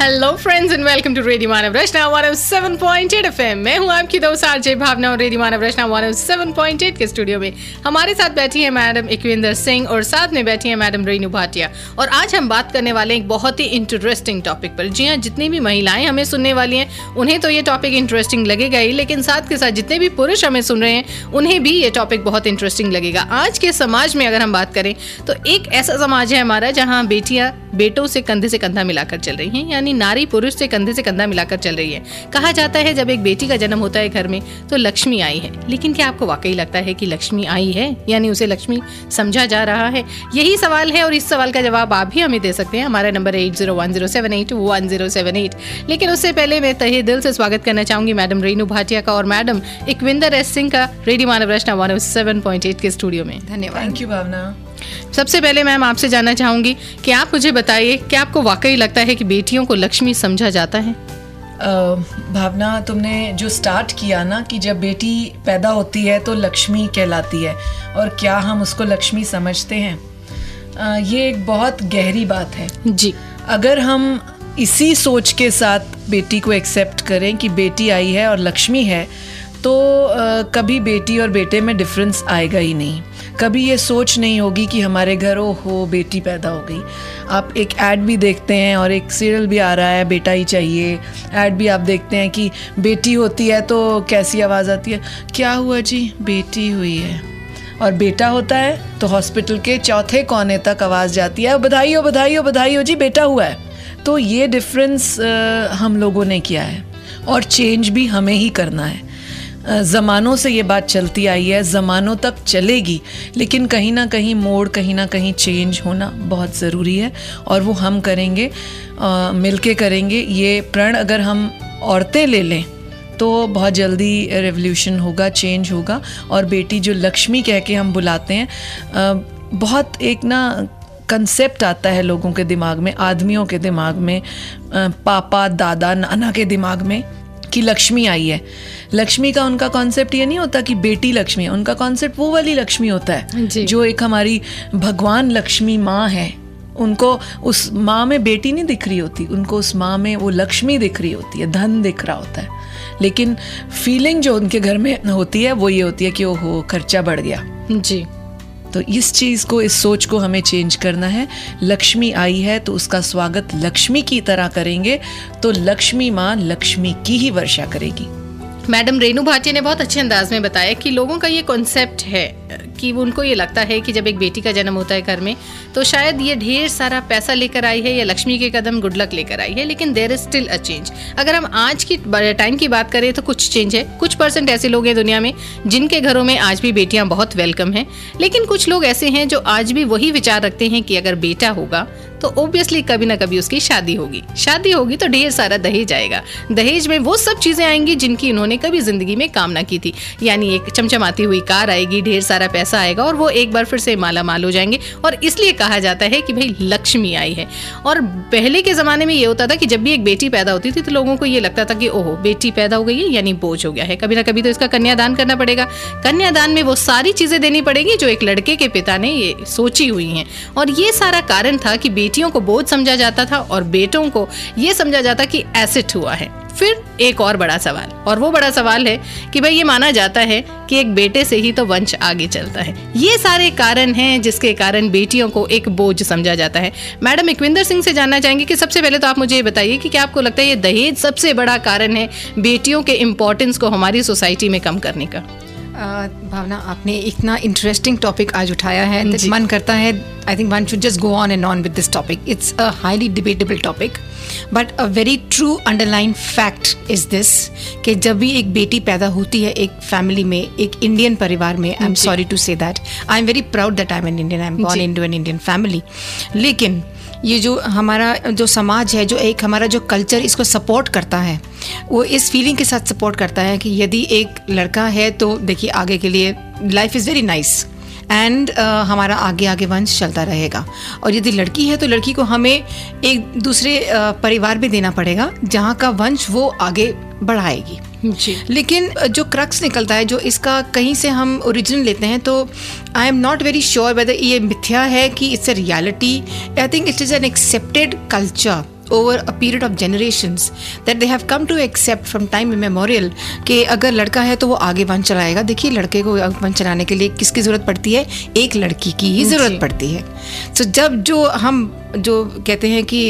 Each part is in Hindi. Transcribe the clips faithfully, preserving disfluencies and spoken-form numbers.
Hello friends and welcome to radio Manav Rachna one o seven point eight FM. मैं हूं आपकी दोस्त आरजे भावना और radio Manav Rachna one o seven point eight के स्टूडियो में हमारे साथ बैठी है मैडम इकविंदर सिंह और साथ में बैठी है मैडम रेनू भाटिया। और आज हम बात करने वाले हैं एक बहुत ही इंटरेस्टिंग टॉपिक पर। जी हाँ, जितनी भी महिलाएं हमें सुनने वाली हैं उन्हें तो ये टॉपिक इंटरेस्टिंग लगेगा ही, लेकिन साथ के साथ जितने भी पुरुष हमें सुन रहे हैं उन्हें भी ये टॉपिक बहुत इंटरेस्टिंग लगेगा। आज के समाज में अगर हम बात करें तो एक ऐसा समाज है हमारा जहाँ बेटियां बेटों से कंधे से कंधा मिलाकर चल रही हैं, यानी नारी पुरुष से कंधे से कंधा मिलाकर चल रही है। कहा जाता है जब एक बेटी का जन्म होता है घर में तो लक्ष्मी आई है, लेकिन क्या आपको वाकई लगता है कि लक्ष्मी आई है, यानी उसे लक्ष्मी समझा जा रहा है? यही सवाल है और इस सवाल का जवाब आप भी हमें दे सकते हैं। हमारा नंबर है eight zero one zero seven eight one zero seven eight. लेकिन उससे पहले मैं तहे दिल से स्वागत करना चाहूंगी मैडम रेनू भाटिया का और मैडम इकविंदर एस सिंह का radio Manav Rachna one o seven point eight के स्टूडियो में। धन्यवाद। Thank you Bhavna. सबसे पहले मैम आपसे जानना चाहूंगी कि आप मुझे बताइए क्या आपको वाकई लगता है कि बेटियों को लक्ष्मी समझा जाता है? uh, भावना, तुमने जो स्टार्ट किया ना कि जब बेटी पैदा होती है तो लक्ष्मी कहलाती है, और क्या हम उसको लक्ष्मी समझते हैं? uh, ये एक बहुत गहरी बात है जी। अगर हम इसी सोच के साथ बेटी को एक्सेप्ट करें कि बेटी आई है और लक्ष्मी है तो uh, कभी बेटी और बेटे में डिफरेंस आएगा ही नहीं। कभी ये सोच नहीं होगी कि हमारे घर ओ हो बेटी पैदा हो गई। आप एक ऐड भी देखते हैं और एक सीरियल भी आ रहा है बेटा ही चाहिए, ऐड भी आप देखते हैं कि बेटी होती है तो कैसी आवाज़ आती है, क्या हुआ जी बेटी हुई है। और बेटा होता है तो हॉस्पिटल के चौथे कोने तक आवाज़ जाती है बधाई हो बधाई हो बधाई हो जी बेटा हुआ है। तो ये डिफरेंस हम लोगों ने किया है और चेंज भी हमें ही करना है। ज़मानों से ये बात चलती आई है, ज़मानों तक चलेगी, लेकिन कहीं ना कहीं मोड़, कहीं ना कहीं चेंज होना बहुत ज़रूरी है और वो हम करेंगे, मिलके करेंगे। ये प्रण अगर हम औरतें ले लें तो बहुत जल्दी रेवोल्यूशन होगा, चेंज होगा। और बेटी जो लक्ष्मी कह के हम बुलाते हैं, बहुत एक ना कंसेप्ट आता है लोगों के दिमाग में, आदमियों के दिमाग में, पापा दादा नाना के दिमाग में कि लक्ष्मी आई है। लक्ष्मी का उनका कॉन्सेप्ट ये नहीं होता कि बेटी लक्ष्मी है, उनका कॉन्सेप्ट वो वाली लक्ष्मी होता है जो एक हमारी भगवान लक्ष्मी माँ है। उनको उस माँ में बेटी नहीं दिख रही होती, उनको उस माँ में वो लक्ष्मी दिख रही होती है, धन दिख रहा होता है। लेकिन फीलिंग जो उनके घर में होती है वो ये होती है कि ओहो खर्चा बढ़ गया जी। तो इस चीज़ को, इस सोच को हमें चेंज करना है। लक्ष्मी आई है तो उसका स्वागत लक्ष्मी की तरह करेंगे तो लक्ष्मी माँ लक्ष्मी की ही वर्षा करेगी। मैडम रेनू भाटिया ने बहुत अच्छे अंदाज में बताया कि लोगों का ये कॉन्सेप्ट है कि उनको ये लगता है कि जब एक बेटी का जन्म होता है घर में तो शायद ये ढेर सारा पैसा लेकर आई है या लक्ष्मी के कदम गुड लक लेकर आई है, लेकिन there is still a change. अगर हम आज की टाइम की बात करें तो कुछ चेंज है। कुछ परसेंट ऐसे लोग हैं दुनिया में जिनके घरों में आज भी बेटियां बहुत वेलकम हैं, लेकिन कुछ लोग ऐसे हैं जो आज भी वही विचार रखते हैं कि अगर बेटा होगा तो ऑब्वियसली कभी ना कभी उसकी शादी होगी, शादी होगी तो ढेर सारा दहेज आएगा, दहेज में वो सब चीजें आएंगी जिनकी उन्होंने कभी जिंदगी में कामना की थी, यानी एक चमचमाती हुई कार आएगी, ढेर सारा पैसा आएगा और वो एक बार फिर से माला माल हो जाएंगे। और इसलिए कहा जाता है कि भाई लक्ष्मी आई है। और पहले के जमाने में ये होता था कि जब भी एक बेटी पैदा होती थी तो लोगों को ये लगता था कि ओहो बेटी पैदा हो गई है यानी बोझ हो गया है, कभी ना कभी तो इसका कन्यादान करना पड़ेगा। कन्यादान में वो सारी चीजें देनी पड़ेगी जो एक लड़के के पिता ने ये सोची हुई हैं। और ये सारा कारण था कि बेटियों को बोझ समझा जाता था और बेटों को ये समझा जाता कि एसेट हुआ है। फिर एक और बड़ा सवाल, और वो बड़ा सवाल है कि भाई ये माना जाता है कि एक बेटे से ही तो वंश आगे चलता है। ये सारे कारण हैं जिसके कारण बेटियों को एक बोझ समझा जाता है। मैडम इकविंदर सिंह से जानना चाहेंगे कि सबसे पहले तो आप मुझे ये बताइए कि क्या आपको लगता है ये दहेज सबसे बड़ा कारण है बेटियों के इम्पोर्टेंस को हमारी सोसाइटी में कम करने का? Uh, भावना, आपने इतना इंटरेस्टिंग टॉपिक आज उठाया है, मन करता है I think one should just go on and on with this topic. It's a highly debatable topic but a very true underline fact is this कि जब भी एक बेटी पैदा होती है एक फैमिली में, एक इंडियन परिवार में, I am sorry to say that, I am very proud that I am an Indian, I am born into an Indian family, लेकिन ये जो हमारा जो समाज है, जो एक हमारा जो कल्चर इसको सपोर्ट करता है, वो इस फीलिंग के साथ सपोर्ट करता है कि यदि एक लड़का है तो देखिए आगे के लिए life is very nice and हमारा आगे आगे वंश चलता रहेगा, और यदि लड़की है तो लड़की को हमें एक दूसरे uh, परिवार में देना पड़ेगा जहाँ का वंश वो आगे बढ़ाएगी जी। लेकिन जो क्रक्स निकलता है, जो इसका कहीं से हम ओरिजिन लेते हैं, तो I am not very sure whether ये मिथ्या है कि it's a reality. I think it is an accepted culture over a period of generations that they have come to accept from time immemorial कि अगर लड़का है तो वो आगे वन चलाएगा. देखिए लड़के को वन चलाने के लिए किसकी ज़रूरत पड़ती है? एक लड़की की ही ज़रूरत पड़ती है. तो so, जब जो हम जो कहते हैं कि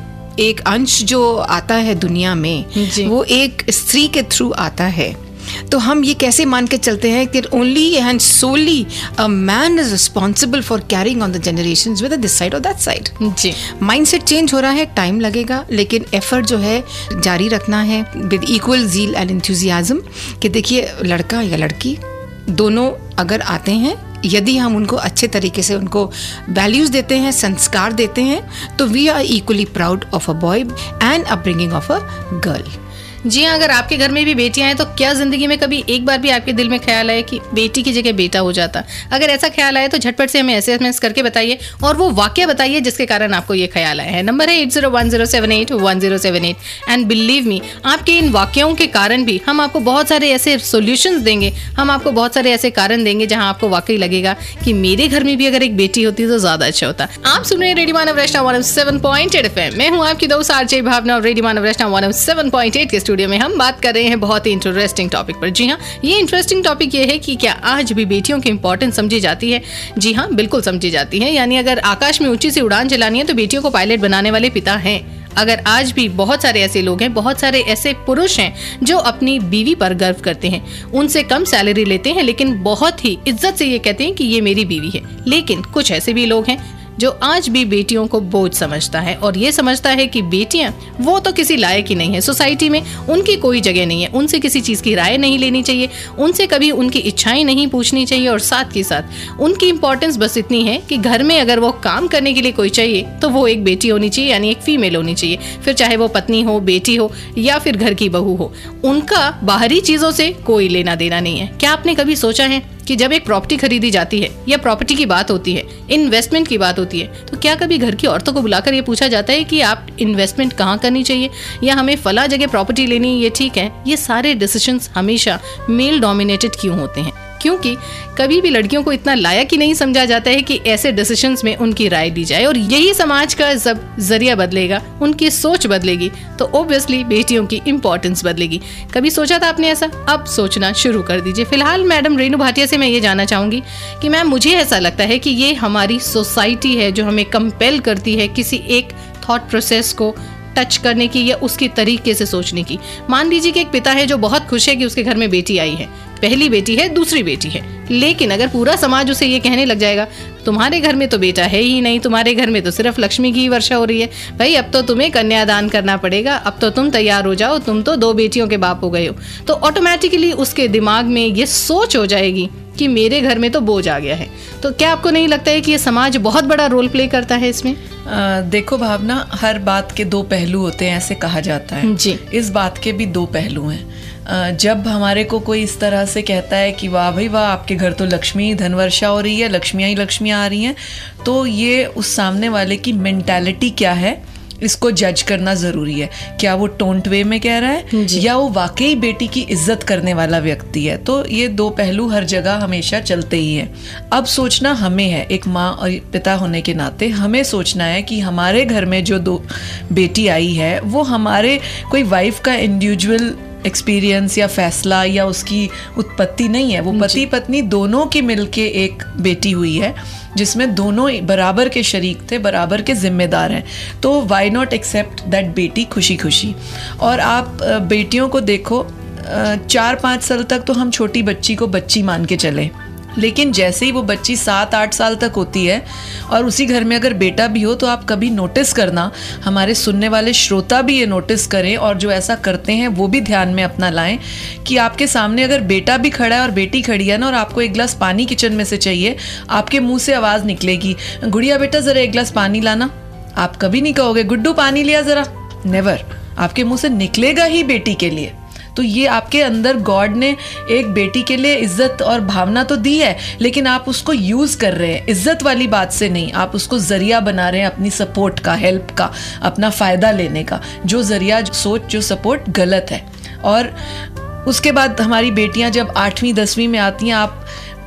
एक अंश जो आता है दुनिया में वो एक स्त्री के थ्रू आता है, तो हम ये कैसे मान के चलते हैं कि only and solely a man is responsible for carrying on the generations with this side और दैट साइड. जी, माइंडसेट चेंज हो रहा है, टाइम लगेगा, लेकिन एफर्ट जो है जारी रखना है with equal zeal and enthusiasm कि देखिए लड़का या लड़की दोनों अगर आते हैं, यदि हम उनको अच्छे तरीके से उनको वैल्यूज़ देते हैं, संस्कार देते हैं, तो we are equally proud of a boy and upbringing of a girl. जी हाँ, अगर आपके घर में भी बेटियां हैं तो क्या जिंदगी में कभी एक बार भी आपके दिल में ख्याल आए कि बेटी की जगह बेटा हो जाता? अगर ऐसा ख्याल आए तो झटपट से हमें एस एम एस करके बताइए और वो वाकया बताइए जिसके कारण आपको ये ख्याल आया है. नंबर है eight zero one zero seven eight one zero seven eight. And believe me, आपके इन वाक्यों के कारण भी हम आपको बहुत सारे ऐसे सोल्यूशंस देंगे, हम आपको बहुत सारे ऐसे कारण देंगे जहां आपको वाकई लगेगा कि मेरे घर में भी अगर एक बेटी होती तो ज्यादा अच्छा होता. आप सुन रहे हैं radio Manav Rachna one o seven point eight FM. मैं हूं आपकी दोस्त आरजे भावना और radio Manav Rachna one o seven point eight के स्टूडियो में हम बात कर रहे हैं बहुत ही इंटरेस्टिंग टॉपिक पर. जी हाँ, ये इंटरेस्टिंग टॉपिक ये है कि क्या आज भी बेटियों की इंपॉर्टेंस समझी जाती है? जी हाँ, बिल्कुल समझी जाती है. यानी अगर आकाश में ऊंची सी उड़ान चलानी है तो बेटियों को पायलट बनाने वाले पिता हैं. अगर आज भी बहुत सारे ऐसे लोग हैं, बहुत सारे ऐसे पुरुष हैं जो अपनी बीवी पर गर्व करते हैं, उनसे कम सैलरी लेते हैं लेकिन बहुत ही इज्जत से ये कहते हैं कि ये मेरी बीवी है. लेकिन कुछ ऐसे भी लोग हैं जो आज भी बेटियों को बोझ समझता है और ये समझता है कि बेटियां वो तो किसी लायक ही नहीं है, सोसाइटी में उनकी कोई जगह नहीं है, उनसे किसी चीज़ की राय नहीं लेनी चाहिए, उनसे कभी उनकी इच्छाएं नहीं पूछनी चाहिए और साथ के साथ उनकी इंपॉर्टेंस बस इतनी है कि घर में अगर वो काम करने के लिए कोई चाहिए तो वो एक बेटी होनी चाहिए, यानी एक फीमेल होनी चाहिए. फिर चाहे वो पत्नी हो, बेटी हो या फिर घर की बहू हो, उनका बाहरी चीज़ों से कोई लेना देना नहीं है. क्या आपने कभी सोचा है कि जब एक प्रॉपर्टी खरीदी जाती है या प्रॉपर्टी की बात होती है, इन्वेस्टमेंट की बात होती है, तो क्या कभी घर की औरतों को बुलाकर ये पूछा जाता है कि आप इन्वेस्टमेंट कहाँ करनी चाहिए या हमें फला जगह प्रॉपर्टी लेनी ये ठीक है? ये सारे डिसीजंस हमेशा मेल डोमिनेटेड क्यों होते हैं? क्योंकि कभी भी लड़कियों को इतना लायक ही नहीं समझा जाता है कि ऐसे डिसीजंस में उनकी राय दी जाए. और यही समाज का जब जरिया बदलेगा, उनकी सोच बदलेगी, तो ऑब्वियसली बेटियों की इंपॉर्टेंस बदलेगी. कभी सोचा था आपने ऐसा? अब सोचना शुरू कर दीजिए. फिलहाल मैडम रेणु भाटिया से मैं ये जानना चाहूंगी कि मैम, मुझे ऐसा लगता है कि ये हमारी सोसाइटी है जो हमें कंपेल करती है किसी एक थॉट प्रोसेस को टच करने की या उसकी तरीके से सोचने की. मान लीजिए कि एक पिता है जो बहुत खुश है कि उसके घर में बेटी आई है, पहली बेटी है, दूसरी बेटी है, लेकिन अगर पूरा समाज उसे ये कहने लग जाएगा तुम्हारे घर में तो बेटा है ही नहीं, तुम्हारे घर में तो सिर्फ लक्ष्मी की वर्षा हो रही है, भाई अब तो तुम्हें कन्यादान करना पड़ेगा, अब तो तुम तैयार हो जाओ, तुम तो दो बेटियों के बाप हो गए हो, तो ऑटोमेटिकली उसके दिमाग में ये सोच हो जाएगी कि मेरे घर में तो बोझ आ गया है. तो क्या आपको नहीं लगता है कि ये समाज बहुत बड़ा रोल प्ले करता है इसमें? आ, देखो भावना, हर बात के दो पहलू होते हैं, ऐसे कहा जाता है जी. इस बात के भी दो पहलू हैं. जब हमारे को कोई इस तरह से कहता है कि वाह भाई वाह, आपके घर तो लक्ष्मी धन वर्षा हो रही है, लक्ष्मियाँ ही लक्ष्मियाँ आ रही हैं, तो ये उस सामने वाले की मेंटालिटी क्या है इसको जज करना ज़रूरी है. क्या वो टोंट वे में कह रहा है या वो वाकई बेटी की इज्जत करने वाला व्यक्ति है? तो ये दो पहलू हर जगह हमेशा चलते ही हैं. अब सोचना हमें है, एक माँ और पिता होने के नाते हमें सोचना है कि हमारे घर में जो दो बेटी आई है वो हमारे कोई वाइफ का इंडिविजुअल एक्सपीरियंस या फैसला या उसकी उत्पत्ति नहीं है. वो पति पत्नी दोनों की मिलके एक बेटी हुई है जिसमें दोनों बराबर के शरीक थे, बराबर के जिम्मेदार हैं. तो वाई नॉट एक्सेप्ट दैट बेटी खुशी खुशी. और आप बेटियों को देखो, चार पाँच साल तक तो हम छोटी बच्ची को बच्ची मान के चले, लेकिन जैसे ही वो बच्ची सात आठ साल तक होती है और उसी घर में अगर बेटा भी हो, तो आप कभी नोटिस करना, हमारे सुनने वाले श्रोता भी ये नोटिस करें और जो ऐसा करते हैं वो भी ध्यान में अपना लाएं कि आपके सामने अगर बेटा भी खड़ा है और बेटी खड़ी है ना, और आपको एक गिलास पानी किचन में से चाहिए, आपके मुंह से आवाज़ निकलेगी, गुड़िया बेटा ज़रा एक गिलास पानी लाना. आप कभी नहीं कहोगे गुड्डू पानी लिया ज़रा, नेवर. आपके मुंह से निकलेगा ही बेटी के लिए. तो ये आपके अंदर गॉड ने एक बेटी के लिए इज्जत और भावना तो दी है, लेकिन आप उसको यूज़ कर रहे हैं इज्जत वाली बात से नहीं, आप उसको जरिया बना रहे हैं अपनी सपोर्ट का, हेल्प का, अपना फ़ायदा लेने का, जो जरिया, सोच, जो सपोर्ट गलत है. और उसके बाद हमारी बेटियां जब आठवीं दसवीं में आती हैं, आप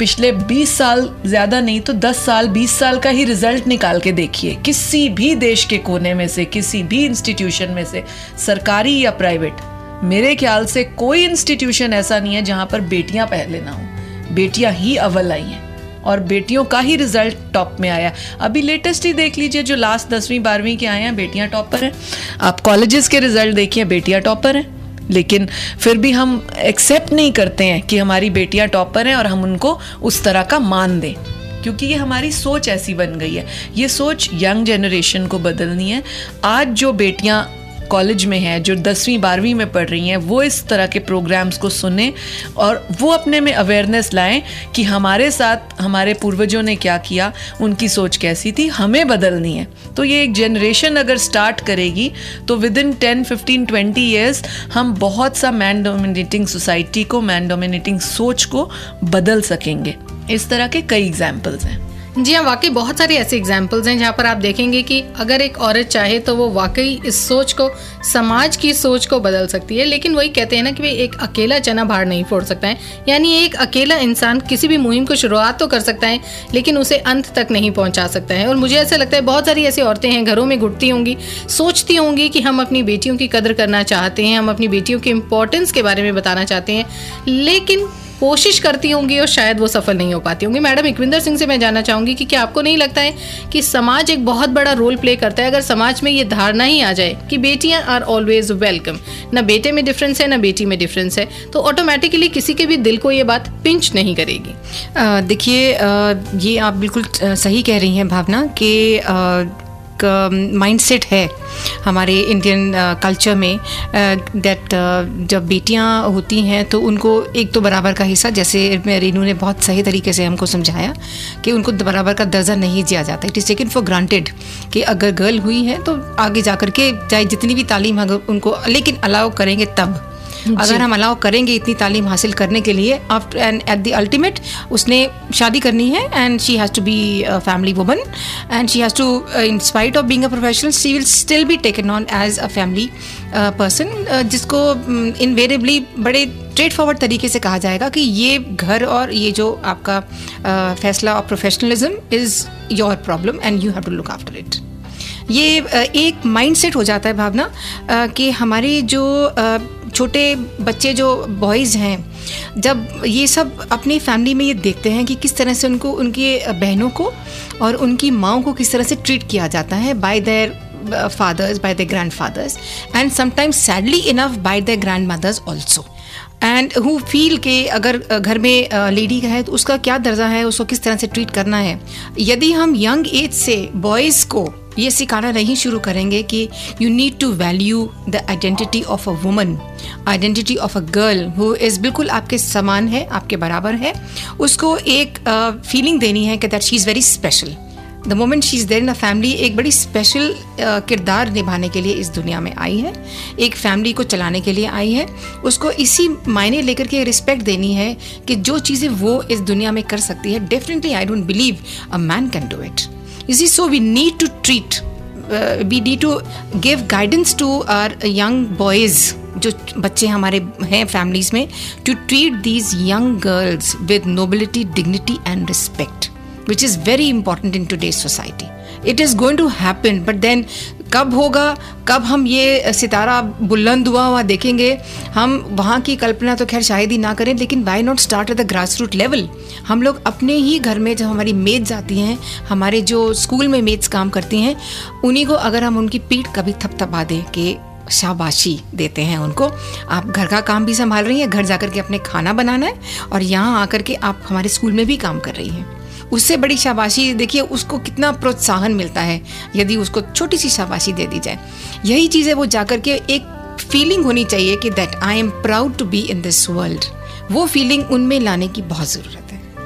पिछले बीस साल, ज़्यादा नहीं तो दस साल बीस साल का ही रिजल्ट निकाल के देखिए, किसी भी देश के कोने में से, किसी भी इंस्टीट्यूशन में से, सरकारी या प्राइवेट, मेरे ख्याल से कोई इंस्टीट्यूशन ऐसा नहीं है जहाँ पर बेटियाँ पहले ना हो। बेटियाँ ही अव्वल आई हैं और बेटियों का ही रिजल्ट टॉप में आया। अभी लेटेस्ट ही देख लीजिए, जो लास्ट दसवीं बारहवीं के आए हैं, बेटियां टॉपर हैं। आप कॉलेजेस के रिजल्ट देखिए, बेटियां टॉपर हैं। लेकिन फिर भी हम एक्सेप्ट नहीं करते हैं कि हमारी बेटियां टॉपर हैं और हम उनको उस तरह का मान दें, क्योंकि ये हमारी सोच ऐसी बन गई है। ये सोच यंग जनरेशन को बदलनी है। आज जो बेटियां कॉलेज में हैं, जो दसवीं बारहवीं में पढ़ रही हैं, वो इस तरह के प्रोग्राम्स को सुने और वो अपने में अवेयरनेस लाएं कि हमारे साथ हमारे पूर्वजों ने क्या किया, उनकी सोच कैसी थी, हमें बदलनी है। तो ये एक जनरेशन अगर स्टार्ट करेगी तो within ten fifteen twenty years हम बहुत सा मैन डोमिनेटिंग सोसाइटी को, मैन डोमिनेटिंग सोच को बदल सकेंगे। इस तरह के कई एग्जाम्पल्स हैं। जी हाँ, वाकई बहुत सारे ऐसे एग्जाम्पल्स हैं जहाँ पर आप देखेंगे कि अगर एक औरत चाहे तो वो वाकई इस सोच को, समाज की सोच को बदल सकती है। लेकिन वही कहते हैं ना कि भाई एक अकेला चना बाहर नहीं फोड़ सकता है, यानी एक अकेला इंसान किसी भी मुहिम को शुरुआत तो कर सकता है लेकिन उसे अंत तक नहीं पहुँचा सकता है। और मुझे ऐसा लगता है बहुत सारी ऐसी औरतें हैं, घरों में घुटती होंगी, सोचती होंगी कि हम अपनी बेटियों की कदर करना चाहते हैं, हम अपनी बेटियों के इम्पोर्टेंस के बारे में बताना चाहते हैं, लेकिन कोशिश करती होंगी और शायद वो सफल नहीं हो पाती होंगी। मैडम इकविंदर सिंह से मैं जानना चाहूँगी कि क्या आपको नहीं लगता है कि समाज एक बहुत बड़ा रोल प्ले करता है? अगर समाज में ये धारणा ही आ जाए कि बेटियां आर ऑलवेज वेलकम, ना बेटे में डिफरेंस है ना बेटी में डिफरेंस है, तो ऑटोमेटिकली किसी के भी दिल को ये बात पिंच नहीं करेगी। देखिए, ये आप बिल्कुल सही कह रही हैं भावना कि माइंडसेट है हमारे इंडियन कल्चर में दैट जब बेटियां होती हैं तो उनको एक तो बराबर का हिस्सा, जैसे रेनू ने बहुत सही तरीके से हमको समझाया कि उनको बराबर का दर्जा नहीं दिया जाता। It is taken for granted कि अगर गर्ल हुई है तो आगे जा कर के चाहे जितनी भी तालीम अगर उनको, लेकिन अलाउ करेंगे तब, अगर हम अलाउ करेंगे इतनी तालीम हासिल करने के लिए, after and at the ultimate उसने शादी करनी है and she has to be a family woman and she has to, in spite of being a professional, she will still be taken on as a family person, जिसको इनवेरिएबली uh, बड़े स्ट्रेट फॉरवर्ड तरीके से कहा जाएगा कि ये घर और ये जो आपका uh, फैसला of professionalism is your problem and you have to look after it. ये एक माइंडसेट हो जाता है भावना कि हमारे जो छोटे बच्चे जो बॉयज़ हैं, जब ये सब अपनी फैमिली में ये देखते हैं कि किस तरह से उनको, उनके बहनों को और उनकी माँओं को किस तरह से ट्रीट किया जाता है by their fathers, by their grandfathers, and sometimes sadly enough by their grandmothers also, and who feel कि अगर घर में लेडी का है तो उसका क्या दर्जा है, उसको किस तरह से ट्रीट करना है। यदि हम यंग एज से बॉयज़ को ये सिखाना नहीं शुरू करेंगे कि you need to value the identity of a woman, identity of a girl who is बिल्कुल आपके समान है, आपके बराबर है, उसको एक फीलिंग uh, देनी है कि that she is very special. The moment she is there in a family, एक बड़ी स्पेशल uh, किरदार निभाने के लिए इस दुनिया में आई है, एक फैमिली को चलाने के लिए आई है। उसको इसी मायने लेकर के रिस्पेक्ट देनी है कि जो चीज़ें वो इस दुनिया में कर सकती है, definitely I don't believe a man can do it. You see, so we need to treat, uh, we need to give guidance to our young boys, जो बच्चे हमारे हैं फैमिलीज में, to treat these young girls with nobility, dignity and respect, which is very important in today's society. It is going to happen, but then कब होगा, कब हम ये सितारा बुलंद हुआ हुआ देखेंगे, हम वहाँ की कल्पना तो खैर शायद ही ना करें, लेकिन why not start at the grass root level. हम लोग अपने ही घर में जब हमारी मेड्स आती हैं, हमारे जो स्कूल में मेड्स काम करती हैं, उन्हीं को अगर हम उनकी पीठ कभी थपथपा दें कि शाबाशी देते हैं उनको, आप घर का काम भी संभाल रही हैं, घर जाकर के अपने खाना बनाना है और यहाँ आकर के आप हमारे स्कूल में भी काम कर रही हैं, उससे बड़ी शाबाशी देखिए उसको कितना प्रोत्साहन मिलता है यदि उसको छोटी सी शाबाशी दे दी जाए। यही चीज़ें वो जाकर के एक फीलिंग होनी चाहिए कि that I am proud to be in this world, वो फीलिंग उनमें लाने की बहुत ज़रूरत है।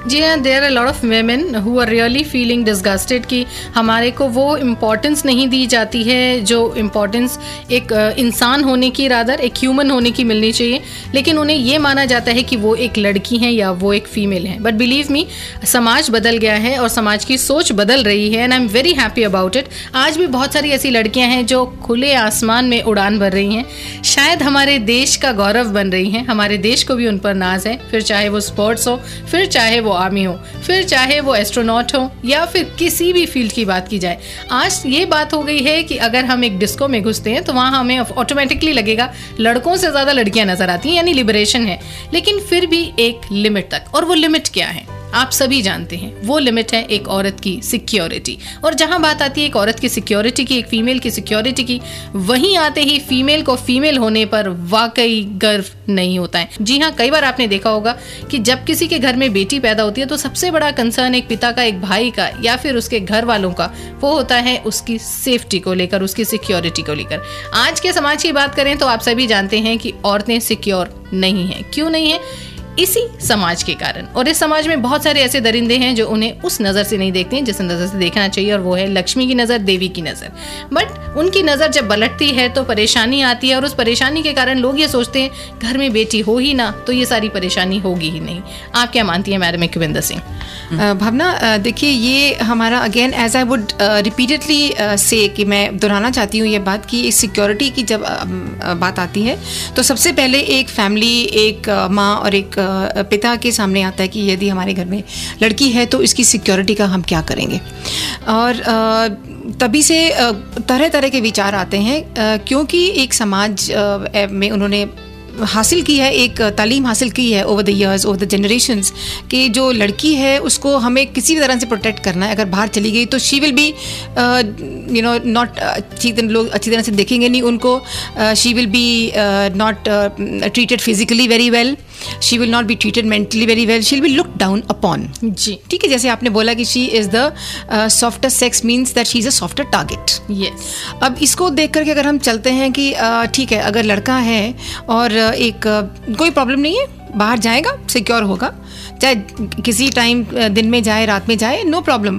जी हाँ, there are lot of women who are really feeling disgusted कि हमारे को वो इम्पोर्टेंस नहीं दी जाती है जो इम्पोर्टेंस एक इंसान होने की, रादर एक ह्यूमन होने की मिलनी चाहिए, लेकिन उन्हें ये माना जाता है कि वो एक लड़की हैं या वो एक फीमेल हैं। बट बिलीव मी, समाज बदल गया है और समाज की सोच बदल रही है and I am very happy about it. आज भी बहुत सारी ऐसी लड़कियां हैं जो खुले आसमान में उड़ान भर रही हैं, शायद हमारे देश का गौरव बन रही हैं। हमारे देश को भी उन पर नाज है, फिर चाहे वो स्पोर्ट्स हो, फिर चाहे वो आर्मी हो, फिर चाहे वो एस्ट्रोनॉट हो, या फिर किसी भी फील्ड की बात की जाए। आज ये बात हो गई है कि अगर हम एक डिस्को में घुसते हैं तो वहाँ हमें ऑटोमेटिकली लगेगा लड़कों से ज़्यादा लड़कियां नजर आती हैं, यानी लिबरेशन है। लेकिन फिर भी एक लिमिट तक, और वो लिमिट क्या है आप सभी जानते हैं, वो लिमिट है एक औरत की सिक्योरिटी। और जहां बात आती है एक औरत की सिक्योरिटी की, एक फीमेल की सिक्योरिटी की, वहीं आते ही फीमेल को फीमेल होने पर वाकई गर्व नहीं होता है। जी हाँ, कई बार आपने देखा होगा कि जब किसी के घर में बेटी पैदा होती है तो सबसे बड़ा कंसर्न एक पिता का, एक भाई का, या फिर उसके घर वालों का वो होता है उसकी सेफ्टी को लेकर, उसकी सिक्योरिटी को लेकर। आज के समाज की बात करें तो आप सभी जानते हैं कि औरतें सिक्योर नहीं हैं। क्यों नहीं है? इसी समाज के कारण। और इस समाज में बहुत सारे ऐसे दरिंदे हैं जो उन्हें उस नज़र से नहीं देखते हैं जिस नज़र से देखना चाहिए, और वो है लक्ष्मी की नज़र, देवी की नज़र। बट उनकी नज़र जब पलटती है तो परेशानी आती है, और उस परेशानी के कारण लोग ये सोचते हैं घर में बेटी हो ही ना तो ये सारी परेशानी होगी ही नहीं। आप क्या मानती हैं मैडम इकविंदर सिंह? भावना, देखिए ये हमारा again as I would repeatedly say कि मैं दोहराना चाहती हूँ ये बात कि सिक्योरिटी की जब uh, बात आती है तो सबसे पहले एक फैमिली, एक uh, माँ और एक uh, पिता के सामने आता है कि यदि हमारे घर में लड़की है तो इसकी सिक्योरिटी का हम क्या करेंगे। और uh, तभी से uh, तरह तरह के विचार आते हैं, uh, क्योंकि एक समाज uh, में उन्होंने हासिल की है, एक तालीम हासिल की है over the years, over the generations, कि जो लड़की है उसको हमें किसी भी तरह से प्रोटेक्ट करना है। अगर बाहर चली गई तो she will be you know not, अच्छी लोग अच्छी तरह से देखेंगे नहीं उनको, she will be not treated physically very well, she will not be treated mentally very well, she will be look down upon. जी ठीक है, जैसे आपने बोला कि she is the softer sex means that she is a softer target. Yes, अब इसको देख करके अगर हम चलते हैं कि ठीक है, अगर लड़का है और एक कोई प्रॉब्लम नहीं है, बाहर जाएगा सिक्योर होगा, चाहे किसी टाइम दिन में जाए रात में जाए, नो प्रॉब्लम।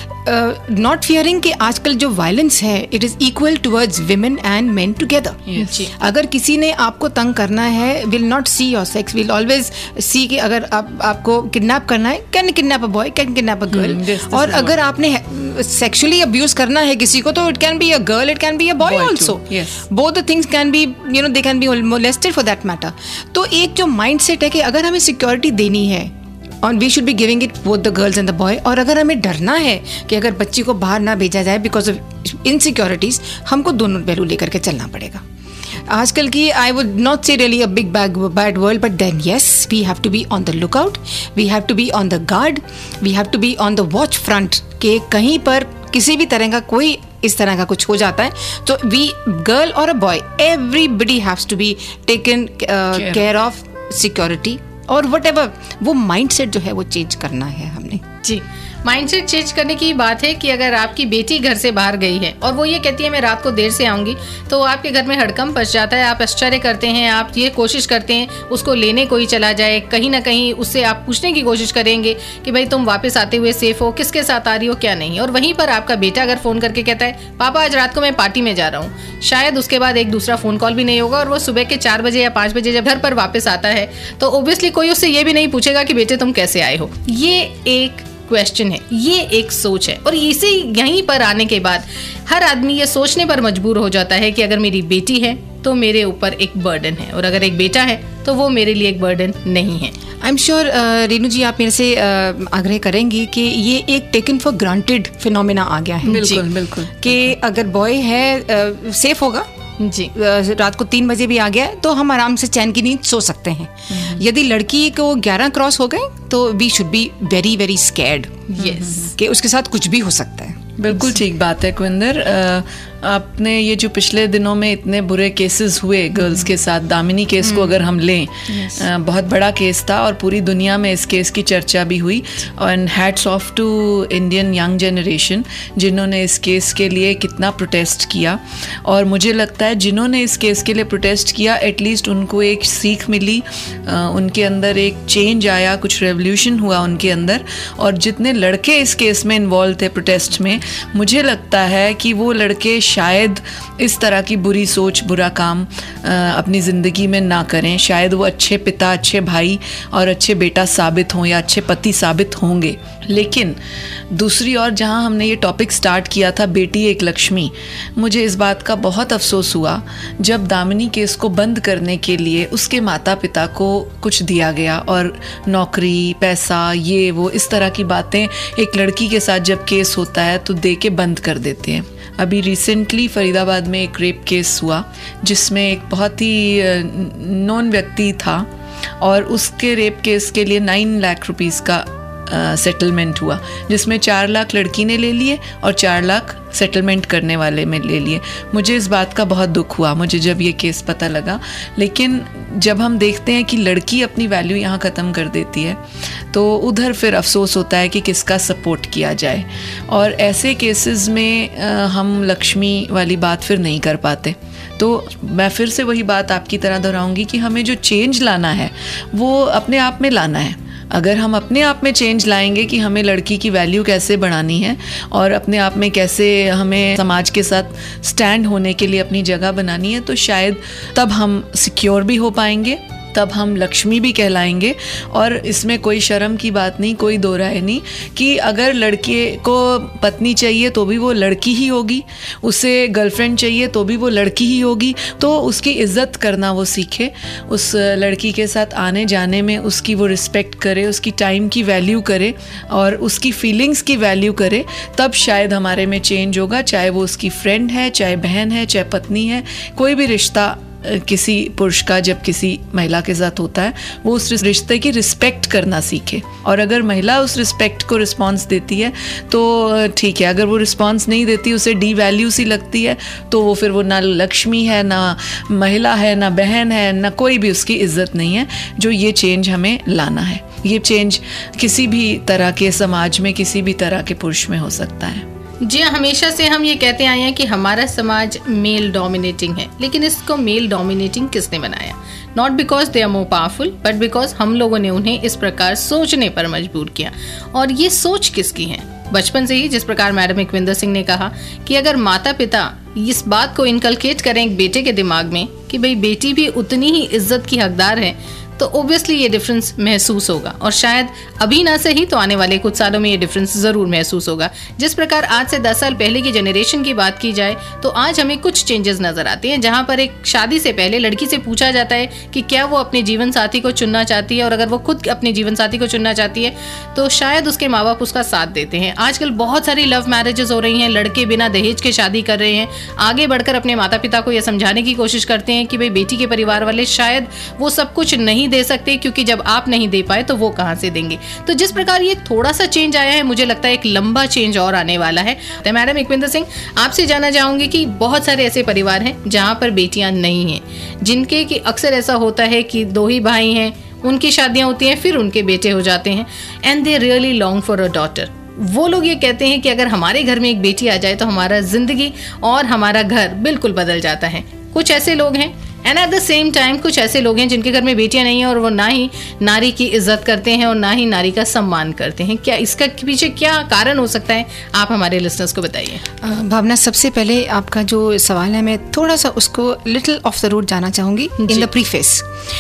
नॉट फियरिंग कि आजकल जो वायलेंस है it is equal towards women and men together. अगर किसी ने आपको तंग करना है, will not see your sex, will always see कि अगर आप आपको किडनैप करना है, can kidnap a boy, can kidnap a girl. और अगर आपने सेक्सुअली अब्यूज करना है किसी को तो it can be a girl, it can be a boy also, both the things can be, you know, they can be molested for that matter. तो एक जो माइंड सेट है कि अगर हमें सिक्योरिटी देनी है और we should be giving it both the girls and the boy, और अगर हमें डरना है कि अगर बच्ची को बाहर ना भेजा जाए बिकॉज ऑफ इनसिक्योरिटीज, हमको दोनों पहलू लेकर के चलना पड़ेगा। आजकल की I would not say really a big bag bad world, but then yes, we have to be on the look out, we have to be on the guard, we have to be on the watch front, कि कहीं पर किसी भी तरह का कोई इस तरह का कुछ हो जाता है तो वी, गर्ल और a boy, everybody haves to be taken care of security. और वट एवर, वो माइंडसेट जो है वो चेंज करना है हमने। जी, माइंडसेट चेंज करने की बात है कि अगर आपकी बेटी घर से बाहर गई है और वो ये कहती है मैं रात को देर से आऊँगी, तो आपके घर में हड़कंप मच जाता है, आप आश्चर्य करते हैं, आप ये कोशिश करते हैं उसको लेने कोई चला जाए, कहीं ना कहीं उससे आप पूछने की कोशिश करेंगे कि भाई तुम वापस आते हुए सेफ हो, किसके साथ आ रही हो, क्या नहीं। और वहीं पर आपका बेटा अगर फ़ोन करके कहता है पापा आज रात को मैं पार्टी में जा रहा हूँ, शायद उसके बाद एक दूसरा फ़ोन कॉल भी नहीं होगा, और वो सुबह के चार बजे या पाँच बजे जब घर पर वापस आता है तो ओब्वियसली कोई उससे ये भी नहीं पूछेगा कि बेटे तुम कैसे आए हो। ये एक क्वेश्चन है, ये एक सोच है, और इसी यहीं पर आने के बाद हर आदमी ये सोचने पर मजबूर हो जाता है कि अगर मेरी बेटी है तो मेरे ऊपर एक बर्डन है, और अगर एक बेटा है तो वो मेरे लिए एक बर्डन नहीं है। I am sure Renu ji आप मेरे से uh, आग्रह करेंगी कि ये एक टेकन फॉर ग्रांटेड फिनोमिना आ गया है। बिल्कुल बिल्कुल, कि अगर बॉय है सेफ uh, होगा जी, रात को तीन बजे भी आ गया तो हम आराम से चैन की नींद सो सकते हैं। यदि लड़की को ग्यारह क्रॉस हो गए तो we should be very very scared, yes, कि उसके साथ कुछ भी हो सकता है। बिल्कुल ठीक बात है कुविंदर। आपने ये जो पिछले दिनों में इतने बुरे केसेस हुए गर्ल्स के साथ, दामिनी केस को अगर हम लें, बहुत बड़ा केस था और पूरी दुनिया में इस केस की चर्चा भी हुई, और hats off to Indian young generation जिन्होंने इस केस के लिए कितना प्रोटेस्ट किया। और मुझे लगता है जिन्होंने इस केस के लिए प्रोटेस्ट किया एटलीस्ट उनको एक सीख मिली, उनके अंदर एक चेंज आया, कुछ रेवोल्यूशन हुआ उनके अंदर, और जितने लड़के इस केस में इन्वॉल्व थे प्रोटेस्ट में, मुझे लगता है कि वो लड़के शायद इस तरह की बुरी सोच, बुरा काम आ, अपनी ज़िंदगी में ना करें। शायद वो अच्छे पिता, अच्छे भाई और अच्छे बेटा साबित हों या अच्छे पति साबित होंगे। लेकिन दूसरी ओर, जहाँ हमने ये टॉपिक स्टार्ट किया था, बेटी एक लक्ष्मी, मुझे इस बात का बहुत अफसोस हुआ जब दामिनी केस को बंद करने के लिए उसके माता पिता को कुछ दिया गया और नौकरी, पैसा, ये वो इस तरह की बातें एक लड़की के साथ जब केस होता है तो दे के बंद कर देते हैं। अभी रिसेंटली फरीदाबाद में एक रेप केस हुआ जिसमें एक बहुत ही नॉन व्यक्ति था और उसके रेप केस के लिए नाइन लाख रुपीस का सेटलमेंट uh, हुआ, जिसमें चार लाख लड़की ने ले लिए और चार लाख सेटलमेंट करने वाले में ले लिए। मुझे इस बात का बहुत दुख हुआ मुझे जब ये केस पता लगा। लेकिन जब हम देखते हैं कि लड़की अपनी वैल्यू यहाँ ख़त्म कर देती है तो उधर फिर अफसोस होता है कि किसका सपोर्ट किया जाए, और ऐसे केसेस में uh, हम लक्ष्मी वाली बात फिर नहीं कर पाते। तो मैं फिर से वही बात आपकी तरह दोहराऊंगी कि हमें जो चेंज लाना है वो अपने आप में लाना है। अगर हम अपने आप में चेंज लाएंगे कि हमें लड़की की वैल्यू कैसे बढ़ानी है और अपने आप में कैसे हमें समाज के साथ स्टैंड होने के लिए अपनी जगह बनानी है, तो शायद तब हम सिक्योर भी हो पाएंगे, तब हम लक्ष्मी भी कहलाएंगे। और इसमें कोई शर्म की बात नहीं, कोई दो राय नहीं कि अगर लड़के को पत्नी चाहिए तो भी वो लड़की ही होगी, उसे गर्लफ्रेंड चाहिए तो भी वो लड़की ही होगी। तो उसकी इज़्ज़त करना वो सीखे, उस लड़की के साथ आने जाने में उसकी वो रिस्पेक्ट करे, उसकी टाइम की वैल्यू करे और उसकी फीलिंग्स की वैल्यू करे, तब शायद हमारे में चेंज होगा। चाहे वो उसकी फ्रेंड है, चाहे बहन है, चाहे पत्नी है, कोई भी रिश्ता किसी पुरुष का जब किसी महिला के साथ होता है वो उस रिश्ते की रिस्पेक्ट करना सीखे। और अगर महिला उस रिस्पेक्ट को रिस्पॉन्स देती है तो ठीक है, अगर वो रिस्पॉन्स नहीं देती, उसे डी वैल्यू सी लगती है, तो वो फिर वो ना लक्ष्मी है, ना महिला है, ना बहन है, ना कोई भी उसकी इज्जत नहीं है। जो ये चेंज हमें लाना है, ये चेंज किसी भी तरह के समाज में, किसी भी तरह के पुरुष में हो सकता है। जी, हमेशा से हम ये कहते आए हैं कि हमारा समाज मेल डोमिनेटिंग है, लेकिन इसको मेल डोमिनेटिंग किसने बनाया? Not because they are more powerful, but because हम लोगों ने उन्हें इस प्रकार सोचने पर मजबूर किया। और ये सोच किसकी है? बचपन से ही, जिस प्रकार मैडम इकविंदर सिंह ने कहा कि अगर माता पिता इस बात को इनकलकेट करें एक बेटे के दिमाग में कि भाई बेटी भी उतनी ही इज्जत की हकदार है, तो ओब्वियसली ये डिफरेंस महसूस होगा। और शायद अभी ना सही तो आने वाले कुछ सालों में ये डिफरेंस ज़रूर महसूस होगा। जिस प्रकार आज से दस साल पहले की जनरेशन की बात की जाए तो आज हमें कुछ चेंजेस नज़र आते हैं, जहाँ पर एक शादी से पहले लड़की से पूछा जाता है कि क्या वो अपने जीवन साथी को चुनना चाहती है, और अगर वो खुद अपने जीवन साथी को चुनना चाहती है तो शायद उसके माँ बाप उसका साथ देते हैं। आजकल बहुत सारी लव मैरिजेस हो रही हैं, लड़के बिना दहेज के शादी कर रहे हैं, आगे बढ़कर अपने माता पिता को यह समझाने की कोशिश करते हैं कि भाई बेटी के परिवार वाले शायद वो सब कुछ नहीं दे सकते, क्योंकि जब आप नहीं दे पाए तो वो कहां से देंगे। तो जिस प्रकार ये थोड़ा सा चेंज आया है, मुझे लगता है एक लंबा चेंज और आने वाला है। तो मैडम इकविंदर सिंह, आपसे जानना चाहूंगी कि बहुत सारे ऐसे परिवार हैं जहां पर बेटियां नहीं हैं, जिनके कि अक्सर ऐसा होता है कि दो ही भाई हैं, उनकी शादियां होती हैं, फिर उनके बेटे हो जाते हैं, and they really long for a daughter. वो लोग ये कहते हैं कि अगर हमारे घर में एक बेटी आ जाए तो हमारा जिंदगी और हमारा घर बिल्कुल बदल जाता है। कुछ ऐसे लोग हैं, and at the same time कुछ ऐसे लोग हैं जिनके घर में बेटियां नहीं हैं और वो ना ही नारी की इज्जत करते हैं और ना ही नारी का सम्मान करते हैं। क्या इसका पीछे क्या कारण हो सकता है, आप हमारे लिसनर्स को बताइए। भावना, सबसे पहले आपका जो सवाल है मैं थोड़ा सा उसको लिटिल ऑफ द रूट जाना चाहूँगी इन द प्रीफेस।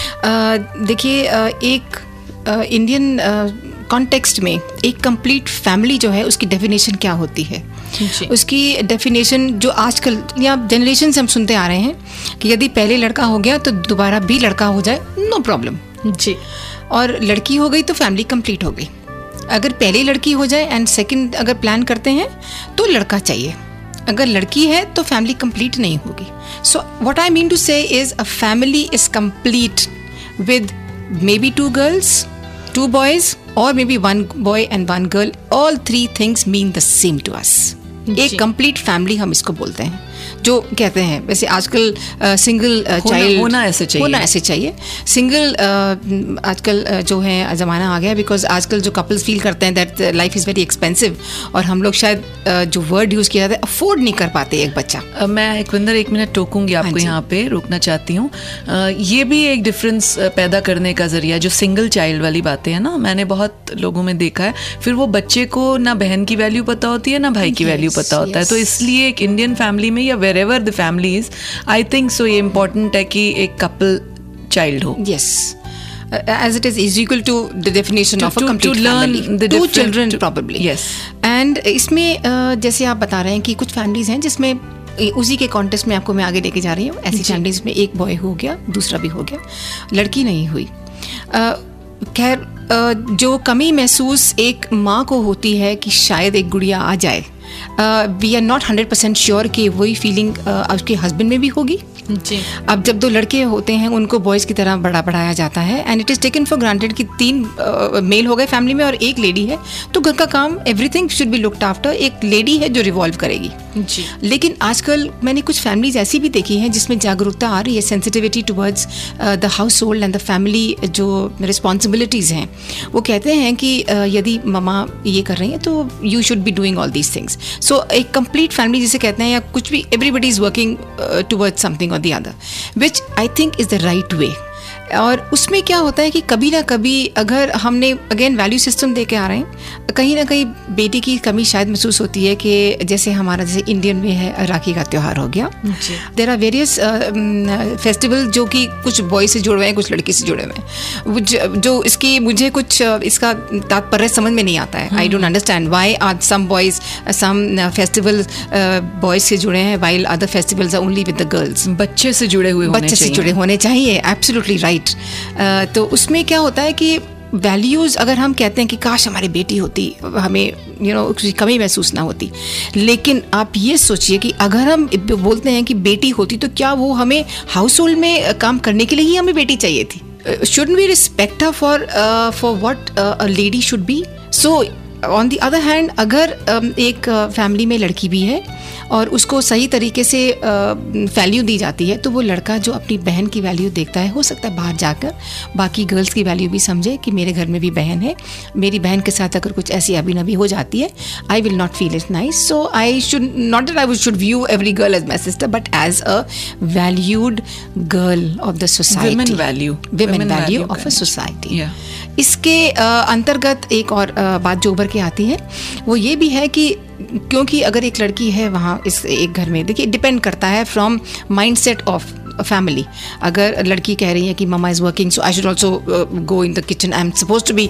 देखिए, एक इंडियन कॉन्टेक्स्ट में एक कंप्लीट फैमिली जो है उसकी डेफिनेशन क्या होती है, उसकी डेफिनेशन जो आजकल या जनरेशन से हम सुनते आ रहे हैं कि यदि पहले लड़का हो गया तो दोबारा भी लड़का हो जाए, नो प्रॉब्लम जी, और लड़की हो गई तो फैमिली कंप्लीट हो गई। अगर पहले लड़की हो जाए एंड सेकंड अगर प्लान करते हैं तो लड़का चाहिए, अगर लड़की है तो फैमिली कंप्लीट नहीं होगी। So what I mean to say is a family is complete with may be two girls, two boys, or maybe one boy and one girl. All three things mean the same to us. एक कंप्लीट फैमिली हम इसको बोलते हैं, जो कहते हैं वैसे आजकल सिंगल चाइल्ड होना ऐसे चाहिए होना ऐसे चाहिए सिंगल आजकल uh, जो है ज़माना आ गया, बिकॉज आजकल जो कपल्स फील करते हैं that life is very expensive, और हम लोग शायद uh, जो वर्ड यूज़ किया जाता है अफोर्ड नहीं कर पाते एक बच्चा। uh, मैं एकविंदर एक मिनट टोकूंगी आपको, यहाँ पे रोकना चाहती हूँ। uh, ये भी एक डिफरेंस पैदा करने का जरिया, जो सिंगल चाइल्ड वाली बातें हैं ना, मैंने बहुत लोगों में देखा है, फिर वो बच्चे को ना बहन की वैल्यू पता होती है ना भाई की वैल्यू पता होता है। तो इसलिए एक इंडियन फैमिली में या wherever the family is, I think so ये important है कि एक couple child हो। Yes, uh, as it is is equal to the definition to, of a to, complete to learn family. the Two different children to, probably. Yes. And इसमें uh, जैसे आप बता रहे हैं कि कुछ families हैं जिसमें उसी के कॉन्टेस्ट में आपको मैं आगे लेके जा रही हूँ। ऐसी फैमिलीज में एक बॉय हो गया, दूसरा भी हो गया, लड़की नहीं हुई। खैर uh, uh, जो कमी महसूस एक माँ को होती है कि शायद एक गुड़िया आ जाए, we are not hundred percent sure कि वही फीलिंग uh, उसके हस्बैंड में भी होगी। जी। अब जब दो लड़के होते हैं उनको बॉयज़ की तरह बड़ा बढ़ाया जाता है, and it is taken for granted कि तीन मेल uh, हो गए फैमिली में और एक लेडी है, तो घर का काम everything should be looked after, एक लेडी है जो रिवॉल्व करेगी। जी। लेकिन आजकल मैंने कुछ फैमिलीज ऐसी भी देखी हैं जिसमें जागरूकता आ रही है, sensitivity towards the household and the family जो रिस्पॉन्सिबिलिटीज़ हैं, वो कहते हैं कि uh, यदि ममा ये कर रही हैं तो you should be doing all these things. So एक कंप्लीट फैमिली जिसे कहते हैं, या कुछ भी, everybody is working towards something or the other, which I think is the right way। और उसमें क्या होता है कि कभी ना कभी अगर हमने अगेन वैल्यू सिस्टम दे के आ रहे हैं, कहीं ना कहीं बेटी की कमी शायद महसूस होती है कि जैसे हमारा जैसे इंडियन में है राखी का त्यौहार हो गया, देयर आर वेरियस फेस्टिवल जो कि कुछ बॉय से जुड़े हुए हैं, कुछ लड़की से जुड़े हुए हैं, जो इसकी मुझे कुछ इसका तात्पर्य समझ में नहीं आता है। I don't understand why are some boys some festival boys से जुड़े हैं while other festivals are only with the girls. बच्चे से जुड़े हुए बच्चे से जुड़े होने चाहिए, एब्सोल्युटली राइट। Uh, तो उसमें क्या होता है कि वैल्यूज़ अगर हम कहते हैं कि काश हमारी बेटी होती, हमें यू नो उसकी कमी महसूस ना होती, लेकिन आप ये सोचिए कि अगर हम बोलते हैं कि बेटी होती तो क्या वो हमें हाउस होल्ड में काम करने के लिए ही हमें बेटी चाहिए थी? Shouldn't we respect her for for what a lady should be? So on the other hand, अगर um, एक फैमिली uh, में लड़की भी है और उसको सही तरीके से वैल्यू uh, दी जाती है, तो वो लड़का जो अपनी बहन की वैल्यू देखता है, हो सकता है बाहर जाकर बाकी गर्ल्स की वैल्यू भी समझे कि मेरे घर में भी बहन है, मेरी बहन के साथ अगर कुछ ऐसी अभिनवी हो जाती है, I will not feel it nice. So I should not that I should view every girl as my sister, but as a valued girl of the society, women value women value of a society. इसके uh, अंतर्गत एक और uh, बात जो उभर के आती है वो ये भी है कि क्योंकि अगर एक लड़की है वहाँ इस एक घर में, देखिए डिपेंड करता है फ्रॉम माइंडसेट ऑफ फैमिली। अगर लड़की कह रही है कि mama is working so I should also go in the kitchen, I am suppose to be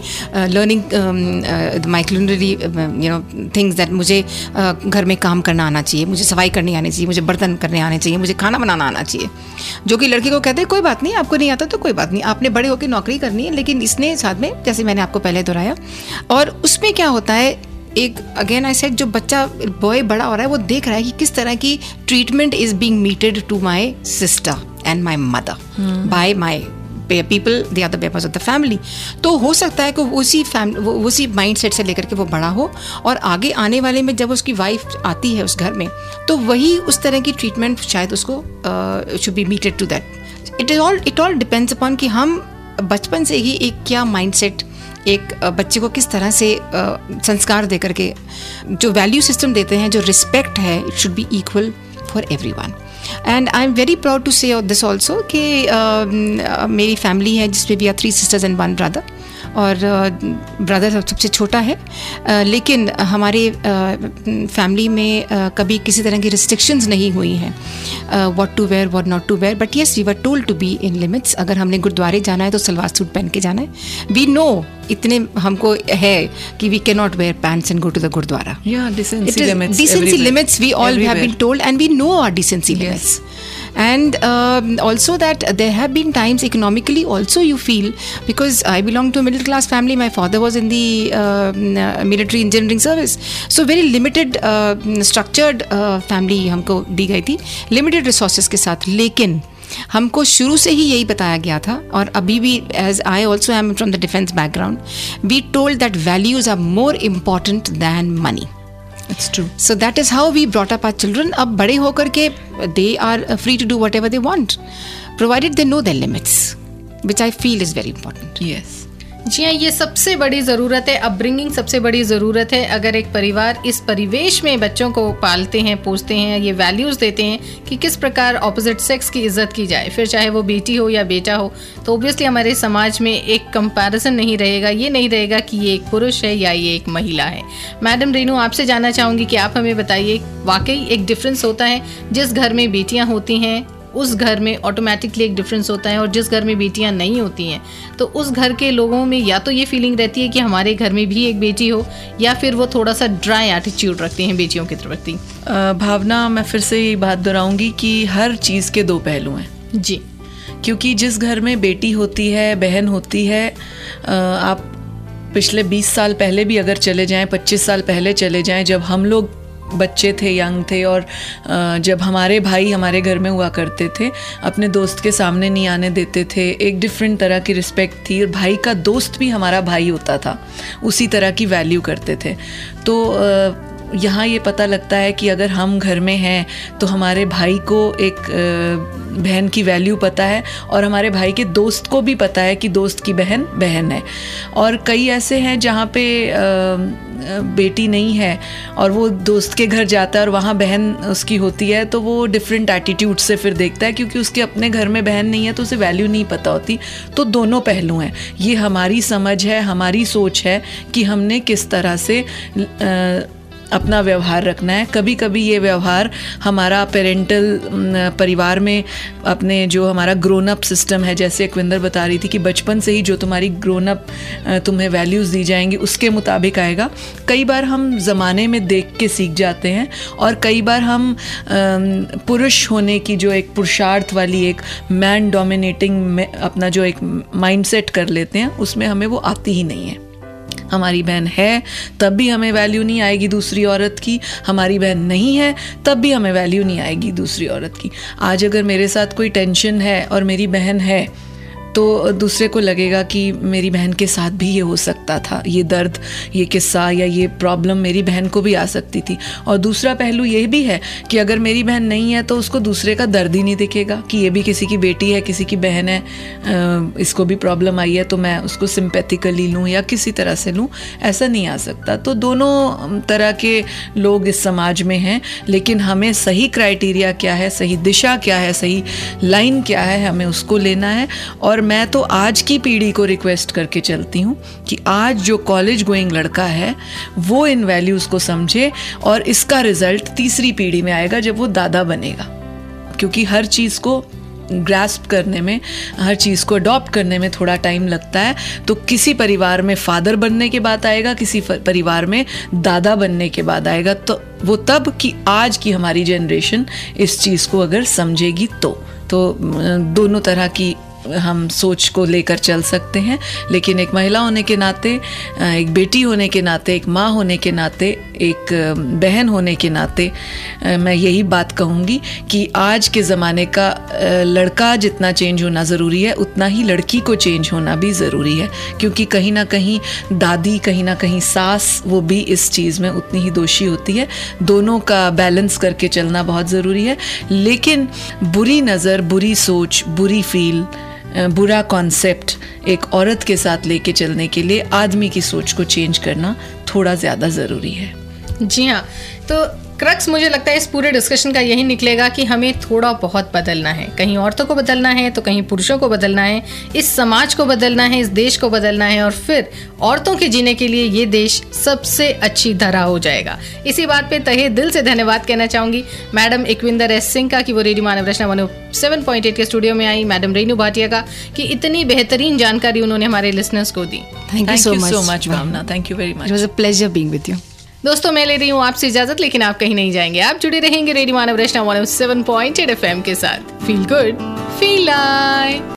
learning my culinary you know things that, मुझे uh, घर में काम करना आना चाहिए, मुझे सफाई करनी आनी चाहिए, मुझे बर्तन करने आने चाहिए, मुझे खाना बनाना आना चाहिए, जो कि लड़के को कहते हैं कोई बात नहीं, आपको नहीं आता तो कोई बात नहीं, आपने बड़े होकर नौकरी करनी है। लेकिन इसने साथ में, जैसे मैंने आपको पहले दोहराया, और उसमें क्या होता है, एक अगेन आई सेड, जो बच्चा बॉय बड़ा हो रहा है वो देख रहा है कि किस तरह की treatment is being meted to my sister and my mother by my people, they are the members of the family. तो हो सकता है कि उसी फैमिली वो उसी माइंड सेट से लेकर के वो बड़ा हो, और आगे आने वाले में जब उसकी वाइफ आती है उस घर में, तो वही उस तरह की ट्रीटमेंट शायद उसको should be meted to that. It is all it all depends upon कि हम बचपन से ही एक क्या माइंड सेट एक बच्चे को किस तरह से संस्कार दे करके जो वैल्यू सिस्टम देते हैं, जो रिस्पेक्ट है, it should be equal for everyone. And I am very proud to say this also कि मेरी फैमिली है जिसमें we are three sisters and one brother, और ब्रदर uh, सबसे छोटा है, uh, लेकिन हमारे फैमिली uh, में uh, कभी किसी तरह की रिस्ट्रिक्शंस नहीं हुई हैं what to wear what not to wear, but yes we were told to be in limits. अगर हमने गुरुद्वारे जाना है तो सलवार सूट पहन के जाना है, वी नो, इतने हमको है कि we can not wear pants and go to the gurdwara. Decency limits we all have been told and we know our decency limits. And uh, also that there have been times economically also you feel, because I belong to a middle class family, my father was in the uh, military engineering service, so very limited uh, structured uh, family हमको दी गई थी, limited resources के साथ। लेकिन हमको शुरू से ही यही बताया गया था, और अभी भी, as I also am from the defense background, we told that values are more important than money. It's true. So that is how we brought up our children. अब बड़े होकर के they are free to do whatever they want, provided they know their limits, which I feel is very important. Yes. जी हाँ, ये सबसे बड़ी ज़रूरत है, अपब्रिंगिंग सबसे बड़ी ज़रूरत है। अगर एक परिवार इस परिवेश में बच्चों को पालते हैं, पोसते हैं, ये वैल्यूज़ देते हैं कि किस प्रकार ऑपोजिट सेक्स की इज्जत की जाए, फिर चाहे वो बेटी हो या बेटा हो, तो ऑब्वियसली हमारे समाज में एक कंपैरिजन नहीं रहेगा। ये नहीं रहेगा कि ये एक पुरुष है या ये एक महिला है। मैडम रेनू, आपसे जानना चाहूँगी कि आप हमें बताइए, वाकई एक डिफरेंस होता है? जिस घर में बेटियाँ होती हैं उस घर में ऑटोमेटिकली एक डिफरेंस होता है, और जिस घर में बेटियां नहीं होती हैं तो उस घर के लोगों में या तो ये फीलिंग रहती है कि हमारे घर में भी एक बेटी हो, या फिर वो थोड़ा सा ड्राई एटीट्यूड रखते हैं बेटियों के प्रति। भावना, मैं फिर से यही बात दोहराऊंगी कि हर चीज़ के दो पहलू हैं जी। क्योंकि जिस घर में बेटी होती है, बहन होती है, आप पिछले बीस साल पहले भी अगर चले जाएं, पच्चीस साल पहले चले जाएं, जब हम लोग बच्चे थे, यंग थे, और जब हमारे भाई हमारे घर में हुआ करते थे, अपने दोस्त के सामने नहीं आने देते थे, एक डिफरेंट तरह की रिस्पेक्ट थी, और भाई का दोस्त भी हमारा भाई होता था, उसी तरह की वैल्यू करते थे। तो यहाँ ये पता लगता है कि अगर हम घर में हैं तो हमारे भाई को एक बहन की वैल्यू पता है, और हमारे भाई के दोस्त को भी पता है कि दोस्त की बहन बहन है। और कई ऐसे हैं जहाँ पे बेटी नहीं है और वो दोस्त के घर जाता है और वहाँ बहन उसकी होती है, तो वो डिफरेंट एटीट्यूड से फिर देखता है, क्योंकि उसके अपने घर में बहन नहीं है तो उसे वैल्यू नहीं पता होती। तो दोनों पहलू हैं, ये हमारी समझ है, हमारी सोच है कि हमने किस तरह से आ, अपना व्यवहार रखना है। कभी कभी ये व्यवहार हमारा पेरेंटल परिवार में, अपने जो हमारा ग्रोन अप सिस्टम है, जैसे अकविंदर बता रही थी कि बचपन से ही जो तुम्हारी ग्रोन अप तुम्हें वैल्यूज़ दी जाएंगी उसके मुताबिक आएगा। कई बार हम ज़माने में देख के सीख जाते हैं, और कई बार हम पुरुष होने की जो एक पुरुषार्थ वाली एक मैन डोमिनेटिंग अपना जो एक माइंडसेट कर लेते हैं, उसमें हमें वो आती ही नहीं है। हमारी बहन है तब भी हमें वैल्यू नहीं आएगी दूसरी औरत की, हमारी बहन नहीं है तब भी हमें वैल्यू नहीं आएगी दूसरी औरत की। आज अगर मेरे साथ कोई टेंशन है और मेरी बहन है, तो दूसरे को लगेगा कि मेरी बहन के साथ भी ये हो सकता था, ये दर्द, ये किस्सा या ये प्रॉब्लम मेरी बहन को भी आ सकती थी। और दूसरा पहलू ये भी है कि अगर मेरी बहन नहीं है तो उसको दूसरे का दर्द ही नहीं दिखेगा कि ये भी किसी की बेटी है, किसी की बहन है, इसको भी प्रॉब्लम आई है, तो मैं उसको सिंपैथिकली लूँ या किसी तरह से लूँ, ऐसा नहीं आ सकता। तो दोनों तरह के लोग इस समाज में हैं, लेकिन हमें सही क्राइटेरिया क्या है, सही दिशा क्या है, सही लाइन क्या है, हमें उसको लेना है। और मैं तो आज की पीढ़ी को रिक्वेस्ट करके चलती हूँ कि आज जो कॉलेज गोइंग लड़का है वो इन वैल्यूज़ को समझे, और इसका रिजल्ट तीसरी पीढ़ी में आएगा जब वो दादा बनेगा। क्योंकि हर चीज़ को ग्रास्प करने में, हर चीज़ को अडॉप्ट करने में थोड़ा टाइम लगता है। तो किसी परिवार में फादर बनने के बाद आएगा, किसी परिवार में दादा बनने के बाद आएगा। तो वो तब कि आज की हमारी जनरेशन इस चीज़ को अगर समझेगी तो तो दोनों तरह की हम सोच को लेकर चल सकते हैं। लेकिन एक महिला होने के नाते, एक बेटी होने के नाते, एक माँ होने के नाते, एक बहन होने के नाते मैं यही बात कहूँगी कि आज के ज़माने का लड़का जितना चेंज होना ज़रूरी है, उतना ही लड़की को चेंज होना भी ज़रूरी है। क्योंकि कहीं ना कहीं दादी, कहीं ना कहीं सास, वो भी इस चीज़ में उतनी ही दोषी होती है। दोनों का बैलेंस करके चलना बहुत ज़रूरी है। लेकिन बुरी नज़र, बुरी सोच, बुरी फील, बुरा कॉन्सेप्ट एक औरत के साथ लेके चलने के लिए आदमी की सोच को चेंज करना थोड़ा ज़्यादा ज़रूरी है। जी हाँ, तो क्रक्स मुझे लगता है इस पूरे डिस्कशन का यही निकलेगा कि हमें थोड़ा बहुत बदलना है। कहीं औरतों को बदलना है तो कहीं पुरुषों को बदलना है, इस समाज को बदलना है, इस देश को बदलना है, और फिर औरतों के जीने के लिए ये देश सबसे अच्छी तरह हो जाएगा। इसी बात पे तहे दिल से धन्यवाद कहना चाहूँगी मैडम अकविंदर एस सिंह का कि वो radio Manav Rachna one seven point eight के स्टूडियो में आई, मैडम रेनू भाटिया का कि इतनी बेहतरीन जानकारी उन्होंने हमारे लिसनर्स को दी। Thank you so much Bhavna, thank you very much. It was a pleasure being with you. दोस्तों, मैं ले रही हूँ आपसे इजाजत, लेकिन आप कहीं नहीं जाएंगे। आप जुड़े रहेंगे radio Manav Rachna one seven point eight F M के साथ। Feel good, feel like.